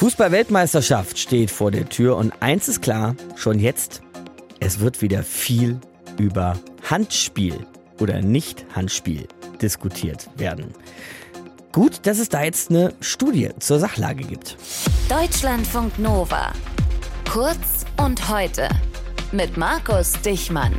Fußball-Weltmeisterschaft steht vor der Tür und eins ist klar, schon jetzt, es wird wieder viel über Handspiel oder Nicht-Handspiel diskutiert werden. Gut, dass es da jetzt eine Studie zur Sachlage gibt. Deutschlandfunk Nova. Kurz und heute mit Markus Dichmann.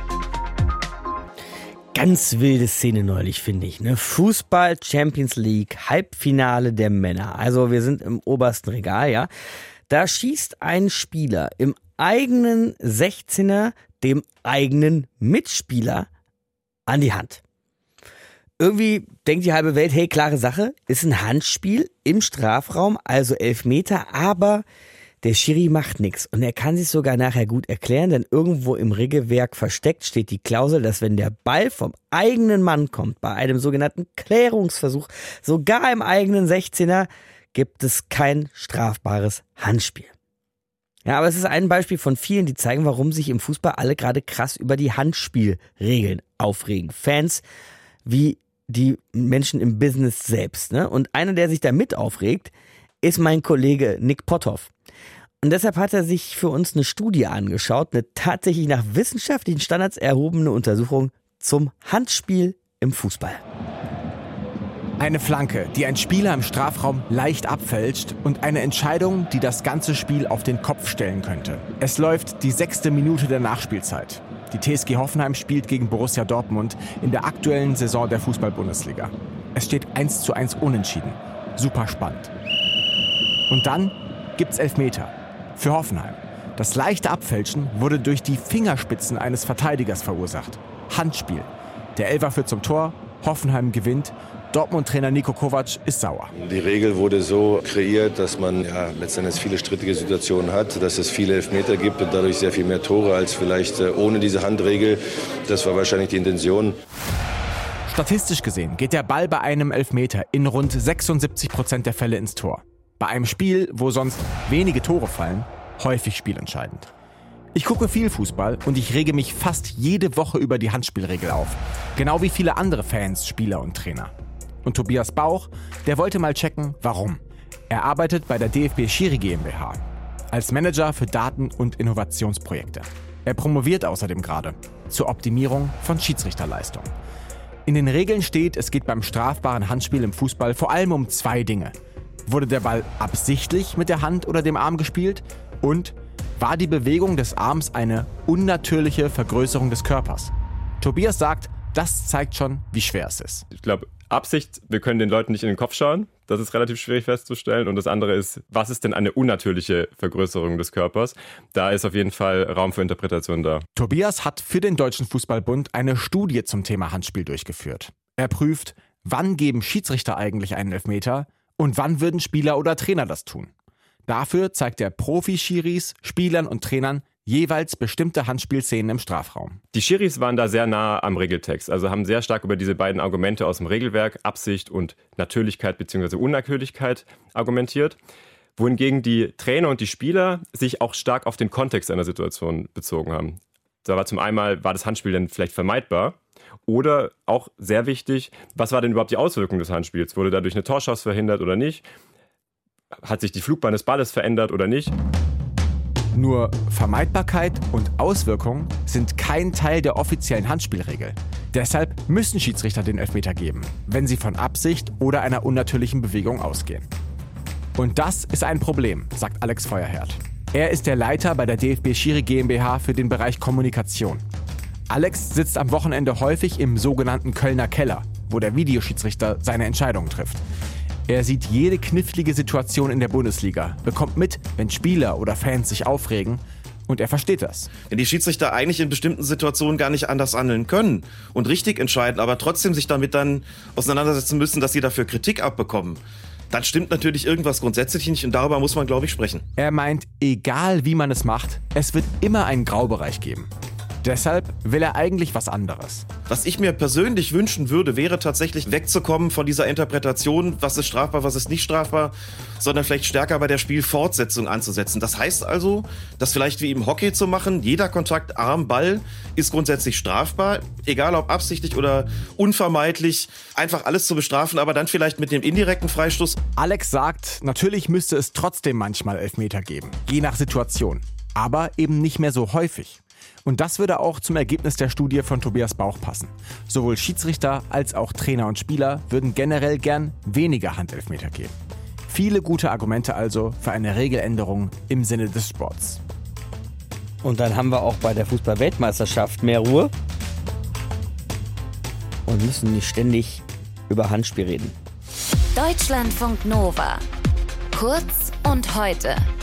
Ganz wilde Szene neulich, finde ich. Ne? Fußball Champions League, Halbfinale der Männer. Also wir sind im obersten Regal, ja. Da schießt ein Spieler im eigenen 16er dem eigenen Mitspieler an die Hand. Irgendwie denkt die halbe Welt, hey, klare Sache, ist ein Handspiel im Strafraum, also Elfmeter, aber der Schiri macht nichts und er kann sich sogar nachher gut erklären, denn irgendwo im Regelwerk versteckt steht die Klausel, dass wenn der Ball vom eigenen Mann kommt, bei einem sogenannten Klärungsversuch, sogar im eigenen 16er, gibt es kein strafbares Handspiel. Ja, aber es ist ein Beispiel von vielen, die zeigen, warum sich im Fußball alle gerade krass über die Handspielregeln aufregen. Fans wie die Menschen im Business selbst. Ne? Und einer, der sich da mit aufregt, ist mein Kollege Nick Potthoff. Und deshalb hat er sich für uns eine Studie angeschaut, eine tatsächlich nach wissenschaftlichen Standards erhobene Untersuchung zum Handspiel im Fußball. Eine Flanke, die ein Spieler im Strafraum leicht abfälscht und eine Entscheidung, die das ganze Spiel auf den Kopf stellen könnte. Es läuft die 6. Minute der Nachspielzeit. Die TSG Hoffenheim spielt gegen Borussia Dortmund in der aktuellen Saison der Fußball-Bundesliga. Es steht 1:1 unentschieden. Super spannend. Und dann gibt's Elfmeter für Hoffenheim. Das leichte Abfälschen wurde durch die Fingerspitzen eines Verteidigers verursacht. Handspiel. Der Elfer führt zum Tor, Hoffenheim gewinnt. Dortmund-Trainer Niko Kovac ist sauer. Die Regel wurde so kreiert, dass man letztendlich viele strittige Situationen hat, dass es viele Elfmeter gibt und dadurch sehr viel mehr Tore als vielleicht ohne diese Handregel. Das war wahrscheinlich die Intention. Statistisch gesehen geht der Ball bei einem Elfmeter in rund 76% der Fälle ins Tor. Bei einem Spiel, wo sonst wenige Tore fallen, häufig spielentscheidend. Ich gucke viel Fußball und ich rege mich fast jede Woche über die Handspielregel auf. Genau wie viele andere Fans, Spieler und Trainer. Und Tobias Bauch, der wollte mal checken, warum. Er arbeitet bei der DFB Schiri GmbH als Manager für Daten- und Innovationsprojekte. Er promoviert außerdem gerade zur Optimierung von Schiedsrichterleistung. In den Regeln steht, es geht beim strafbaren Handspiel im Fußball vor allem um 2 Dinge. Wurde der Ball absichtlich mit der Hand oder dem Arm gespielt? Und war die Bewegung des Arms eine unnatürliche Vergrößerung des Körpers? Tobias sagt, das zeigt schon, wie schwer es ist. Ich glaube, Absicht, wir können den Leuten nicht in den Kopf schauen. Das ist relativ schwierig festzustellen. Und das andere ist, was ist denn eine unnatürliche Vergrößerung des Körpers? Da ist auf jeden Fall Raum für Interpretation da. Tobias hat für den Deutschen Fußballbund eine Studie zum Thema Handspiel durchgeführt. Er prüft, wann geben Schiedsrichter eigentlich einen Elfmeter und wann würden Spieler oder Trainer das tun. Dafür zeigt er Profi-Schiris, Spielern und Trainern jeweils bestimmte Handspielszenen im Strafraum. Die Schiris waren da sehr nah am Regeltext, also haben sehr stark über diese beiden Argumente aus dem Regelwerk, Absicht und Natürlichkeit bzw. Unnatürlichkeit argumentiert, wohingegen die Trainer und die Spieler sich auch stark auf den Kontext einer Situation bezogen haben. Da war zum einen, war das Handspiel denn vielleicht vermeidbar? Oder auch sehr wichtig, was war denn überhaupt die Auswirkung des Handspiels? Wurde dadurch eine Torchance verhindert oder nicht? Hat sich die Flugbahn des Balles verändert oder nicht? Nur Vermeidbarkeit und Auswirkung sind kein Teil der offiziellen Handspielregel. Deshalb müssen Schiedsrichter den Elfmeter geben, wenn sie von Absicht oder einer unnatürlichen Bewegung ausgehen. Und das ist ein Problem, sagt Alex Feuerherd. Er ist der Leiter bei der DFB Schiri GmbH für den Bereich Kommunikation. Alex sitzt am Wochenende häufig im sogenannten Kölner Keller, wo der Videoschiedsrichter seine Entscheidungen trifft. Er sieht jede knifflige Situation in der Bundesliga, bekommt mit, wenn Spieler oder Fans sich aufregen, und er versteht das. Wenn die Schiedsrichter eigentlich in bestimmten Situationen gar nicht anders handeln können und richtig entscheiden, aber trotzdem sich damit dann auseinandersetzen müssen, dass sie dafür Kritik abbekommen, dann stimmt natürlich irgendwas grundsätzlich nicht und darüber muss man, glaube ich, sprechen. Er meint, egal wie man es macht, es wird immer einen Graubereich geben. Deshalb will er eigentlich was anderes. Was ich mir persönlich wünschen würde, wäre tatsächlich wegzukommen von dieser Interpretation, was ist strafbar, was ist nicht strafbar, sondern vielleicht stärker bei der Spielfortsetzung anzusetzen. Das heißt also, das vielleicht wie im Hockey zu machen, jeder Kontakt Arm, Ball ist grundsätzlich strafbar, egal ob absichtlich oder unvermeidlich, einfach alles zu bestrafen, aber dann vielleicht mit dem indirekten Freistoß. Alex sagt, natürlich müsste es trotzdem manchmal Elfmeter geben, je nach Situation, aber eben nicht mehr so häufig. Und das würde auch zum Ergebnis der Studie von Tobias Bauch passen. Sowohl Schiedsrichter als auch Trainer und Spieler würden generell gern weniger Handelfmeter geben. Viele gute Argumente also für eine Regeländerung im Sinne des Sports. Und dann haben wir auch bei der Fußball-Weltmeisterschaft mehr Ruhe und müssen nicht ständig über Handspiel reden. Deutschlandfunk Nova. Kurz und heute.